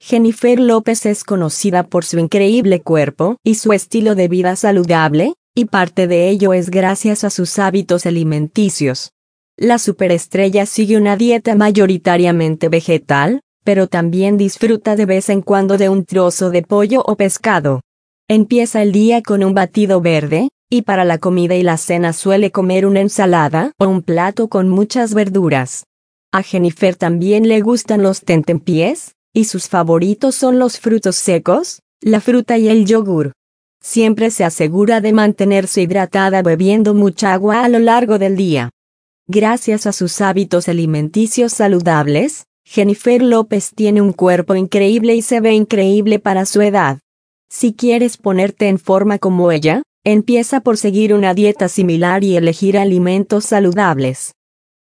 Jennifer López es conocida por su increíble cuerpo y su estilo de vida saludable, y parte de ello es gracias a sus hábitos alimenticios. La superestrella sigue una dieta mayoritariamente vegetal, pero también disfruta de vez en cuando de un trozo de pollo o pescado. Empieza el día con un batido verde, y para la comida y la cena suele comer una ensalada o un plato con muchas verduras. A Jennifer también le gustan los tentempiés, y sus favoritos son los frutos secos, la fruta y el yogur. Siempre se asegura de mantenerse hidratada bebiendo mucha agua a lo largo del día. Gracias a sus hábitos alimenticios saludables, Jennifer López tiene un cuerpo increíble y se ve increíble para su edad. Si quieres ponerte en forma como ella, empieza por seguir una dieta similar y elegir alimentos saludables.